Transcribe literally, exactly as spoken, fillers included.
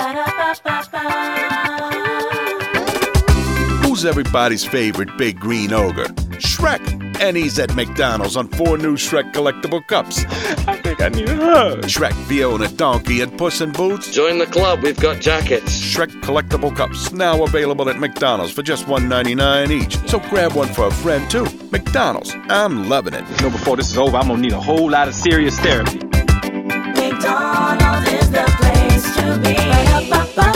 Who's everybody's favorite big green ogre? Shrek. And he's at McDonald's on four new Shrek collectible cups. I think I need a hug. Shrek, Fiona, Donkey, and Puss in Boots. Join the club. We've got jackets. Shrek collectible cups now available at McDonald's for just one ninety-nine each. So grab one for a friend too. McDonald's, I'm loving it. You know, before this is over, I'm gonna need a whole lot of serious therapy. McDonald's is the place to be.